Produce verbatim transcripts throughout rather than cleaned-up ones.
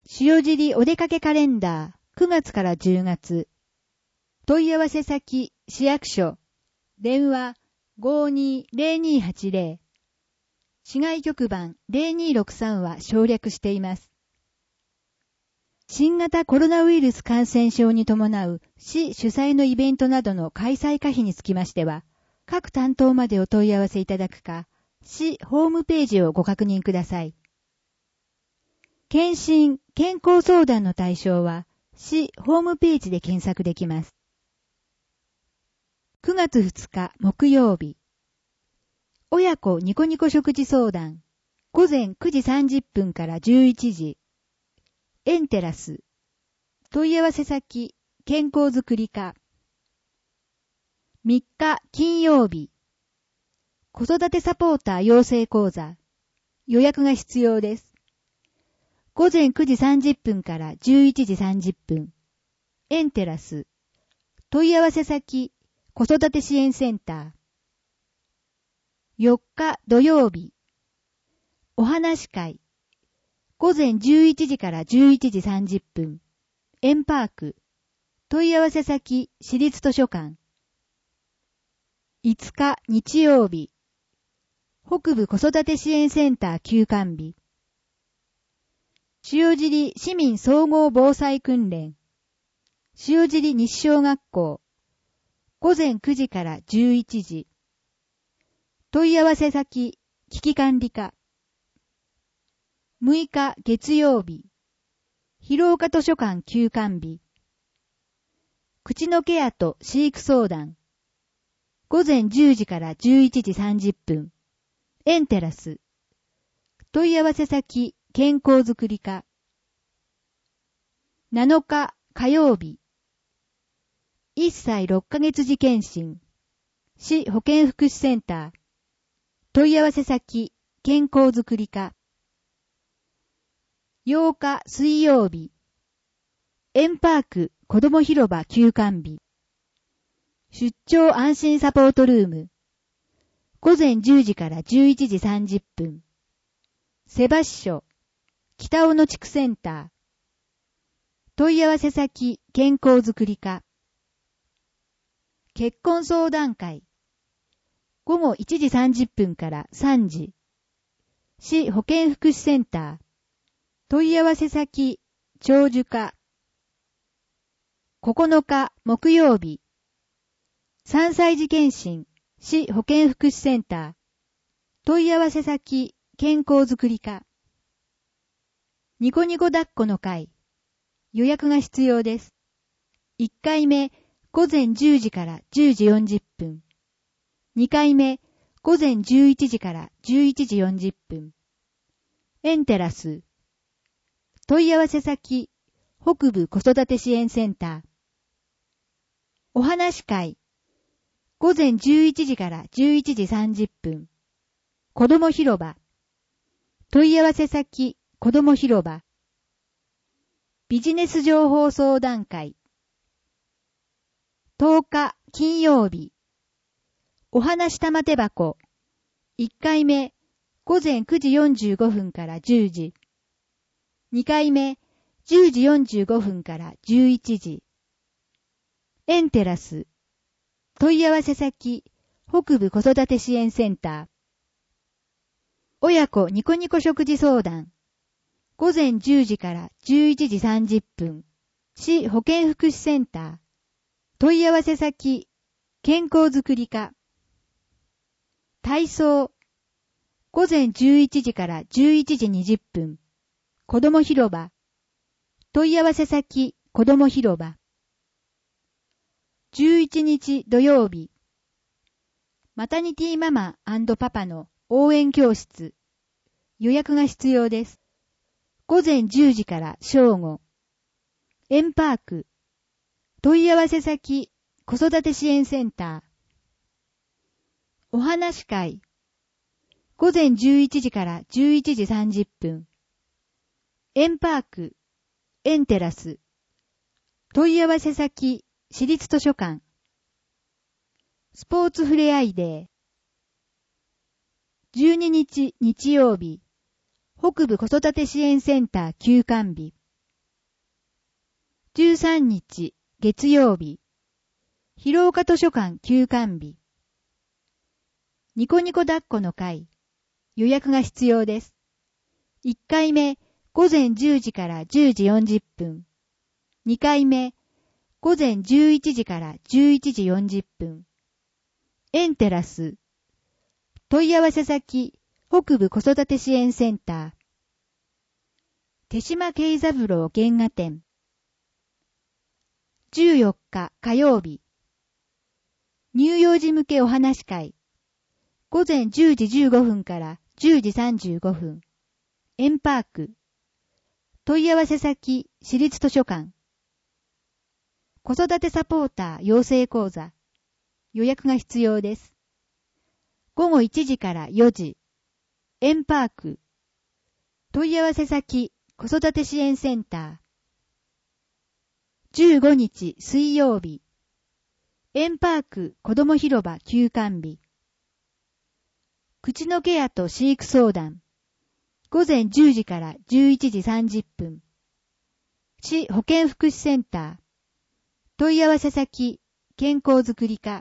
塩尻お出かけカレンダーくがつからじゅうがつ。問い合わせ先市役所。電話 ごーにーぜろにーはちぜろ。市外局番ぜろにーろくさんは省略しています。新型コロナウイルス感染症に伴う市主催のイベントなどの開催可否につきましては、各担当までお問い合わせいただくか、市ホームページをご確認ください。検診・健康相談の対象は、市ホームページで検索できます。くがつふつか木曜日。親子ニコニコ食事相談。ごぜんくじさんじゅっぷんからじゅういちじ。エンテラス。問い合わせ先、健康づくり課。みっか金曜日。子育てサポーター養成講座。予約が必要です。ごぜんくじさんじゅっぷんからじゅういちじさんじゅっぷん。エンテラス。問い合わせ先、子育て支援センター。よっか土曜日。お話会。ごぜんじゅういちじからじゅういちじさんじゅっぷん。エンパーク。問い合わせ先、市立図書館。いつか日曜日。北部子育て支援センター休館日。塩尻市民総合防災訓練。塩尻西小学校。ごぜんくじからじゅういちじ。問い合わせ先、危機管理課。むいか月曜日。広岡図書館休館日。口のケアと飼育相談。ごぜんじゅうじからじゅういちじさんじゅっぷん。エンテラス。問い合わせ先、健康づくり課。なのか火曜日。いっさいろっかげつ時検診。市保健福祉センター。問い合わせ先、健康づくり課。ようか水曜日。エンパーク子ども広場休館日。出張安心サポートルーム。ごぜんじゅうじからじゅういちじさんじゅっぷん。瀬橋署。北尾野地区センター。問い合わせ先、健康づくり課。結婚相談会。ごごいちじさんじゅっぷんからさんじ。市保健福祉センター。問い合わせ先、長寿課。ここのか木曜日。さんさい児検診。市保健福祉センター。問い合わせ先、健康づくり課。ニコニコ抱っこの会。予約が必要です。いっかいめ、ごぜんじゅうじからじゅうじよんじゅっぷん。にかいめ、ごぜんじゅういちじからじゅういちじよんじゅっぷん。エンテラス。問い合わせ先、北部子育て支援センター。お話会。ごぜんじゅういちじからじゅういちじさんじゅっぷん。子ども広場。問い合わせ先、子ども広場。ビジネス情報相談会。とおか金曜日。お話玉手箱。いっかいめ、ごぜんくじよんじゅうごふんからじゅうじ。にかいめ、じゅうじよんじゅうごふんからじゅういちじ。エンテラス。問い合わせ先、北部子育て支援センター。親子ニコニコ食事相談。ごぜんじゅうじからじゅういちじさんじゅっぷん。市保健福祉センター。問い合わせ先、健康づくり課。体操。ごぜんじゅういちじからじゅういちじにじゅっぷん。子ども広場。問い合わせ先、子ども広場。じゅういちにち土曜日。マタニティママ&パパの応援教室。予約が必要です。ごぜんじゅうじから正午。エンパーク。問い合わせ先、子育て支援センター。お話会。ごぜんじゅういちじからじゅういちじさんじゅっぷん。エンパーク。エンテラス。問い合わせ先、市立図書館。スポーツふれあいデー。じゅうににち日曜日。北部子育て支援センター休館日。 じゅうさんにち月曜日、広岡図書館休館日。ニコニコ抱っこの会、予約が必要です。いっかいめ、午前じゅうじからじゅうじよんじゅっぷん。にかいめ、午前じゅういちじからじゅういちじよんじゅっぷん。エンテラス。問い合わせ先、北部子育て支援センター。手島慶三郎原画展。じゅうよっか火曜日。乳幼児向けお話会。午前じゅうじじゅうごふんからじゅうじさんじゅうごふん。エンパーク。問い合わせ先、私立図書館。子育てサポーター養成講座。予約が必要です。ごごいちじからよじ。エンパーク。問い合わせ先、子育て支援センター。じゅうごにち水曜日。エンパーク子ども広場休館日。口のケアと飼育相談。午前じゅうじからじゅういちじさんじゅっぷん。市保健福祉センター。問い合わせ先、健康づくり課。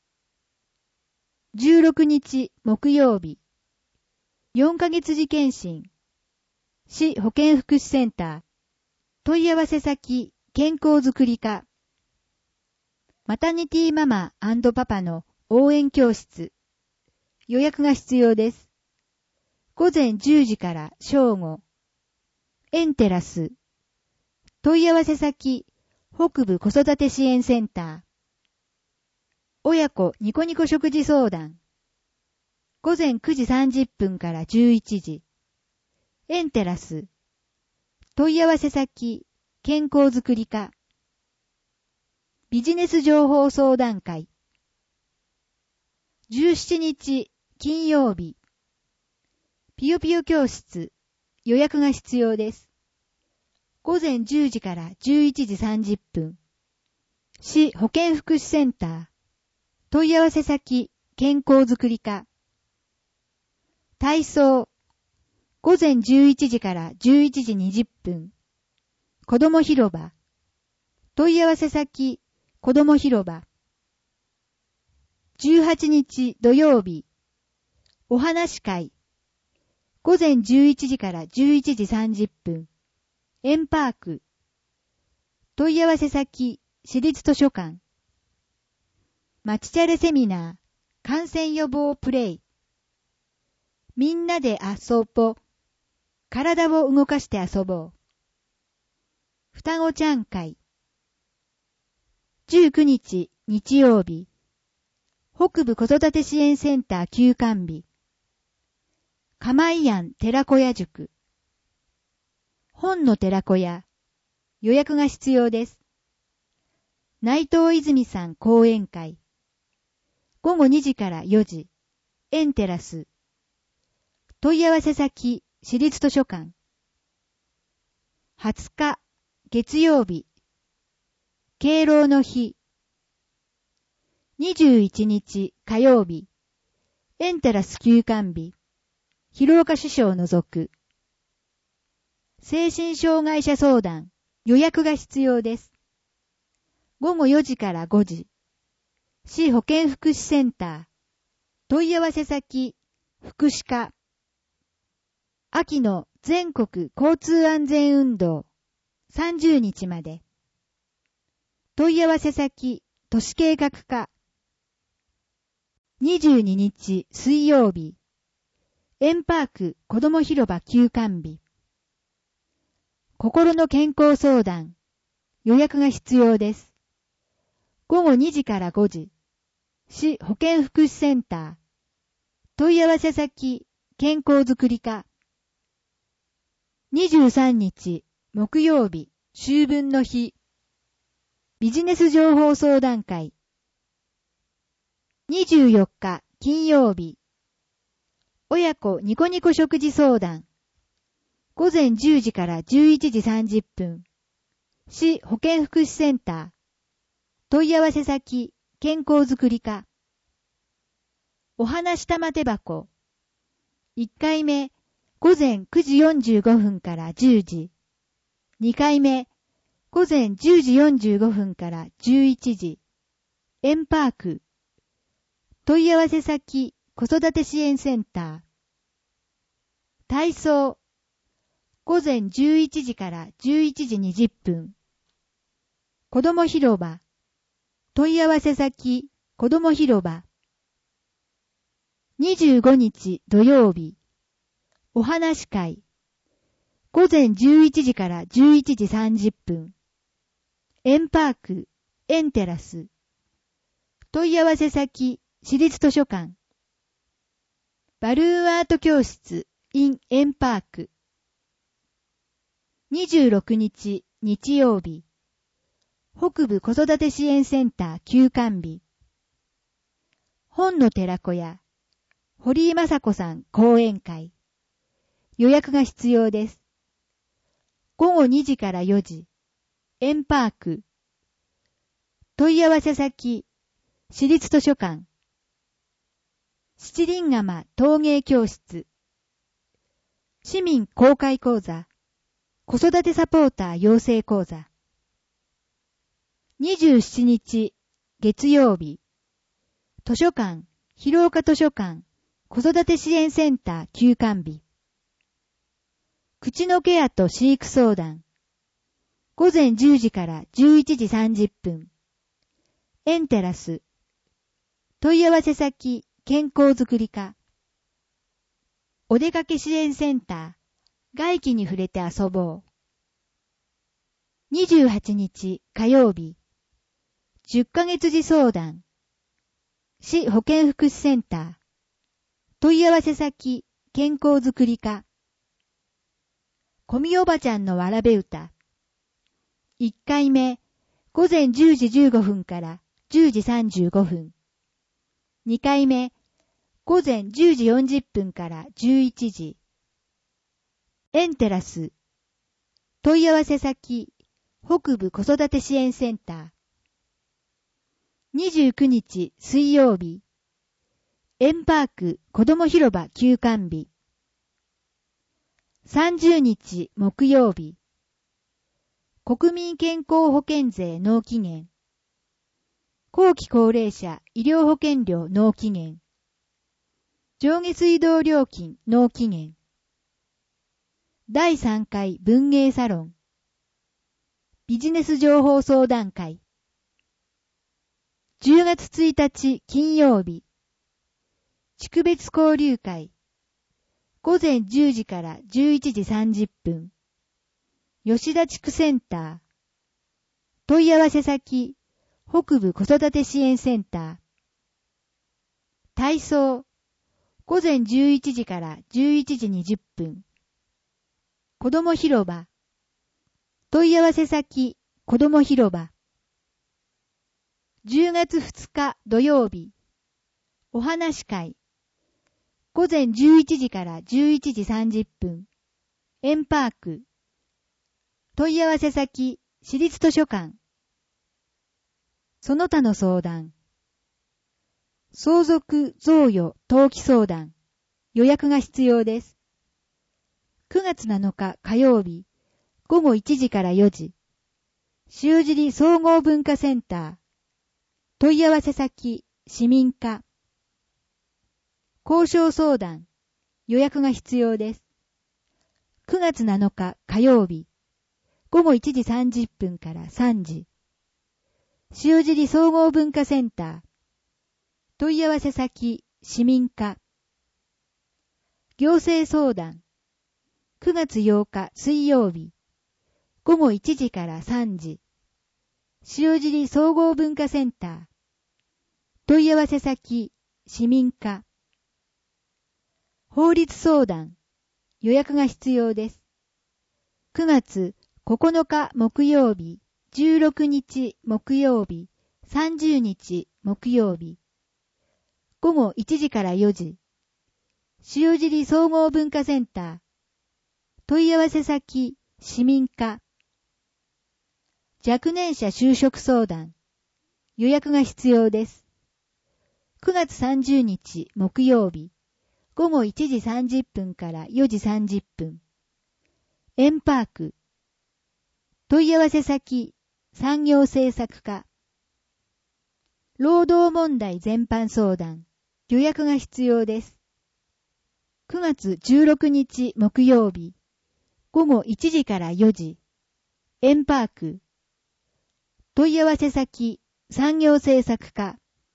じゅうろくにち木曜日。よんかげつ時検診。市保健福祉センター。問い合わせ先、健康づくり課。マタニティママ&パパの応援教室。予約が必要です。午前じゅうじから正午。エンテラス。問い合わせ先、北部子育て支援センター。親子ニコニコ食事相談。午前くじさんじゅっぷんからじゅういちじ。エンテラス。問い合わせ先、健康づくり課。ビジネス情報相談会。じゅうしちにち金曜日。ピヨピヨ教室。予約が必要です。午前じゅうじからじゅういちじさんじゅっぷん。市保健福祉センター。問い合わせ先、健康づくり課。体操。午前じゅういちじからじゅういちじにじゅっぷん。子ども広場。問い合わせ先、子ども広場。じゅうはちにち土曜日。お話会。午前じゅういちじからじゅういちじさんじゅっぷん。エンパーク。問い合わせ先、私立図書館。まちチャレセミナー、感染予防プレイ。みんなで遊ぼう。体を動かして遊ぼう。双子ちゃん会。じゅうくにち日曜日。北部子育て支援センター休館日。釜井庵寺子屋塾。本の寺子屋。予約が必要です。内藤泉さん講演会。ごごにじからよじ。エンテラス。問い合わせ先、私立図書館。はつか月曜日。敬老の日。にじゅういちにち火曜日。エンテラス休館日。広岡師匠を除く。精神障害者相談。予約が必要です。ごごよじからごじ。市保健福祉センター。問い合わせ先、福祉課。秋の全国交通安全運動。さんじゅうにちまで。問い合わせ先、都市計画課。にじゅうににち水曜日。エンパーク子ども広場休館日。心の健康相談。予約が必要です。ごごにじからごじ。市保健福祉センター。問い合わせ先、健康づくり課。にじゅうさんにち木曜日、秋分の日。ビジネス情報相談会。にじゅうよっか金曜日。親子ニコニコ食事相談。午前じゅうじからじゅういちじさんじゅっぷん。市保健福祉センター。問い合わせ先、健康づくり課。お話玉手箱。いっかいめ、午前くじよんじゅうごふんからじゅうじ。にかいめ、 午前じゅうじよんじゅうごふんからじゅういちじ、エンパーク、問い合わせ先、子育て支援センター。体操、午前じゅういちじからじゅういちじにじゅっぷん。子ども広場、問い合わせ先、子ども広場。にじゅうごにち土曜日、お話会、午前じゅういちじからじゅういちじさんじゅっぷん。エンパーク、エンテラス。問い合わせ先、私立図書館。バルーンアート教室、in エンパーク。にじゅうろくにち日曜日、北部子育て支援センター休館日。本の寺子屋、堀井雅子さん講演会。予約が必要です。ごごにじからよじ、エンパーク。問い合わせ先、私立図書館。七輪釜陶芸教室。市民公開講座。子育てサポーター養成講座。にじゅうしちにち月曜日。図書館、広岡図書館、子育て支援センター休館日。口のケアと飼育相談。午前じゅうじからじゅういちじさんじゅっぷん。エンテラス。問い合わせ先、健康づくり課。お出かけ支援センター、外気に触れて遊ぼう。にじゅうはちにち火曜日。じゅっかげつ児相談。市保健福祉センター。問い合わせ先、健康づくり課。こみおばちゃんのわらべ歌。いっかいめ、午前じゅうじじゅうごふんからじゅうじさんじゅうごふん。にかいめ、午前じゅうじよんじゅっぷんからじゅういちじ。エンテラス。問い合わせ先、北部子育て支援センター。にじゅうくにち水曜日。エンパーク子ども広場休館日。さんじゅうにち木曜日。国民健康保険税納期限。後期高齢者医療保険料納期限。上下水道料金納期限。だいさんかい文芸サロン。ビジネス情報相談会。じゅうがつついたち金曜日。地区別交流会。午前じゅうじからじゅういちじさんじゅっぷん。吉田地区センター。問い合わせ先、北部子育て支援センター。体操。午前じゅういちじからじゅういちじにじゅっぷん。子ども広場。問い合わせ先、子ども広場。じゅうがつふつか土曜日。お話会。午前じゅういちじからじゅういちじさんじゅっぷん。エンパーク。問い合わせ先、私立図書館。その他の相談。相続贈与登記相談。予約が必要です。くがつなのか火曜日。ごごいちじからよじ。塩尻総合文化センター。問い合わせ先、市民課。交渉相談。予約が必要です。くがつなのか火曜日。ごごいちじさんじゅっぷんからさんじ。塩尻総合文化センター。問い合わせ先、市民課。行政相談。くがつようか水曜日。ごごいちじからさんじ。塩尻総合文化センター。問い合わせ先、市民課。法律相談。予約が必要です。くがつここのか木曜日、じゅうろくにち木曜日、さんじゅうにち木曜日。ごごいちじからよじ。塩尻総合文化センター。問い合わせ先、市民課。若年者就職相談。予約が必要です。くがつさんじゅうにち木曜日。ごごいちじさんじゅっぷんからよじさんじゅっぷん。エンパーク。問問い合わせ先、産業政策課。労働問題全般相談、予約が必要です。くがつじゅうろくにち木曜日、ごごいちじからよじ、エンパーク。問い合わせ先、産業政策課。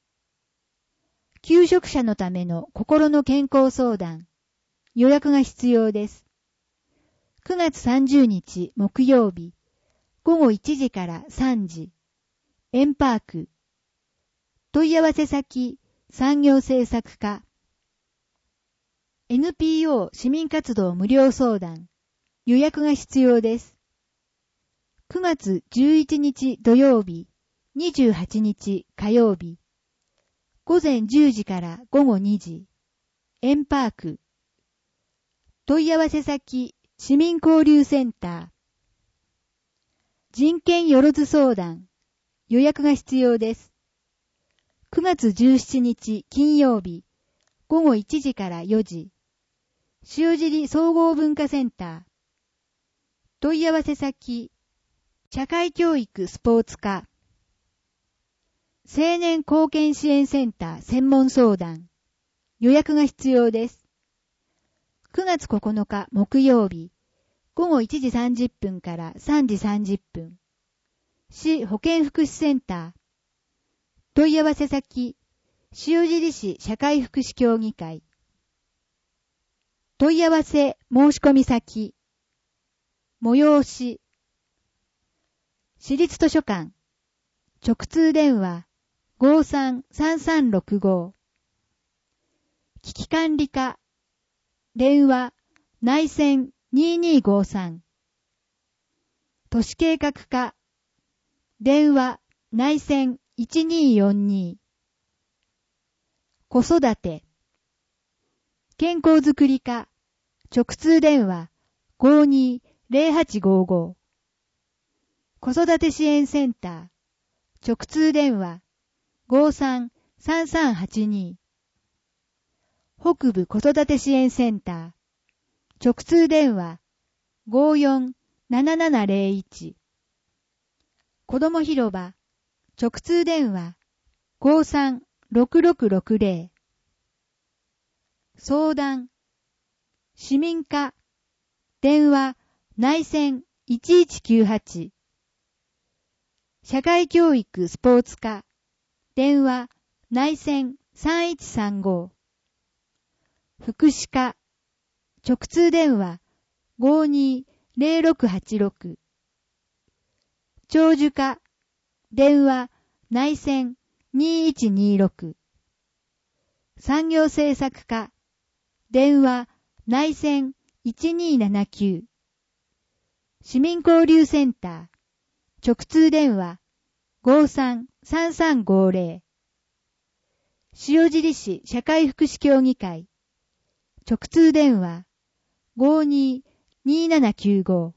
求職者のための心の健康相談、予約が必要です。くがつさんじゅうにち木曜日、ごごいちじからさんじ、エンパーク。問い合わせ先、産業政策課。エヌピーオー 市民活動無料相談、予約が必要です。くがつじゅういちにち土曜日、にじゅうはちにち火曜日、ごぜんじゅうじからごごにじ、エンパーク。問い合わせ先、市民交流センター。人権よろず相談、予約が必要です。くがつじゅうしちにち金曜日、ごごいちじからよじ、塩尻総合文化センター。問い合わせ先、社会教育スポーツ課。青年貢献支援センター専門相談、予約が必要です。くがつここのか木曜日、ごごいちじさんじゅっぷんからさんじさんじゅっぷん、市保健福祉センター。問い合わせ先、塩尻市社会福祉協議会。問い合わせ申し込み先、催し、市立図書館、直通電話 ごさんさんさんろくご、危機管理課、電話内線にーにーごさん、都市計画課、電話内線いちにーよんに、子育て、健康づくり課、直通電話 ごにーぜろはちごご、子育て支援センター、直通電話 ごさんさんさんはちに、北部子育て支援センター、直通電話 ごよんななななぜろいち、子ども広場、直通電話 ごさんろくろくろくぜろ、相談、市民課、電話内線いちいちきゅうはち、社会教育スポーツ課、電話内線さんいちさんご、福祉課、直通電話 ごにーぜろろくはちろく、長寿課、電話内線にいちにろく、産業政策課、電話内線いちにーななきゅう、市民交流センター、直通電話 ごさんさんさんごぜろ、塩尻市社会福祉協議会、直通電話 ごにーにーななきゅうご、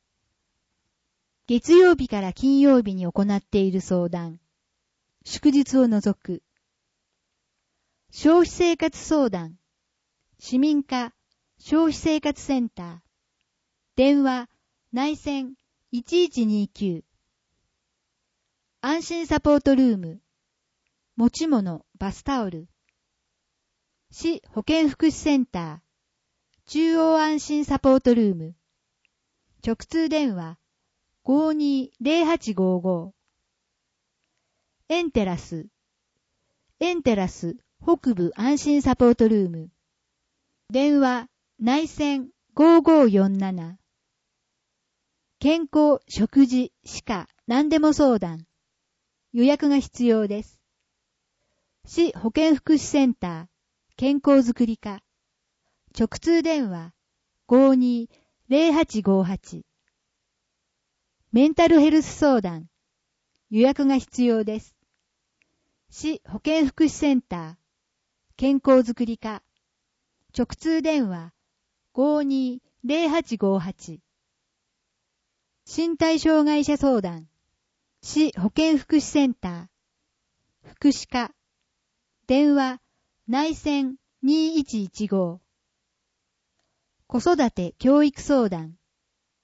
月曜日から金曜日に行っている相談、祝日を除く、消費生活相談、市民課消費生活センター、電話内線いちいちにきゅう、安心サポートルーム、持ち物バスタオル、市保健福祉センター、中央安心サポートルーム、直通電話 ごにーぜろはちごご、エンテラス、エンテラス北部安心サポートルーム、電話内線ごごよんなな、健康、食事、歯科、何でも相談、予約が必要です。市保健福祉センター、健康づくり課、直通電話 ごにーぜろはちごはち、メンタルヘルス相談、予約が必要です。市保健福祉センター、健康づくり課、直通電話 ごにーぜろはちごはち、身体障害者相談、市保健福祉センター、福祉課、電話内線にいちいちご、子育て教育相談、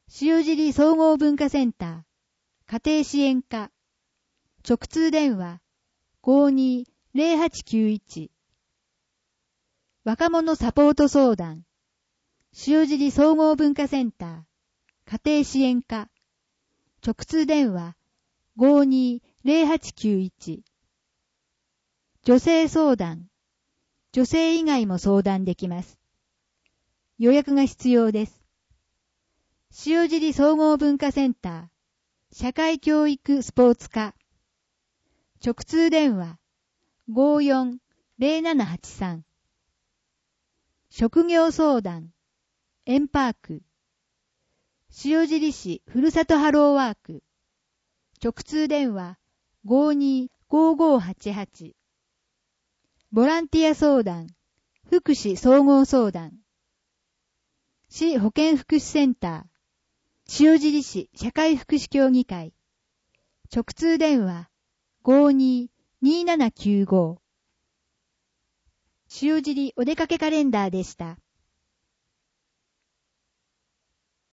塩尻総合文化センター、家庭支援課、直通電話 ごーにーぜろはちきゅういち。若者サポート相談、塩尻総合文化センター、家庭支援課、直通電話 ごーにーぜろはちきゅういち。女性相談、女性以外も相談できます。予約が必要です。塩尻総合文化センター、社会教育スポーツ課、直通電話 ごーよんぜろななはちさん。職業相談、エンパーク、塩尻市ふるさとハローワーク、直通電話 ごーにーごーごーはちはち。ボランティア相談、福祉総合相談、市保健福祉センター、塩尻市社会福祉協議会、直通電話 ごーにーにーななきゅうご。塩尻お出かけカレンダーでした。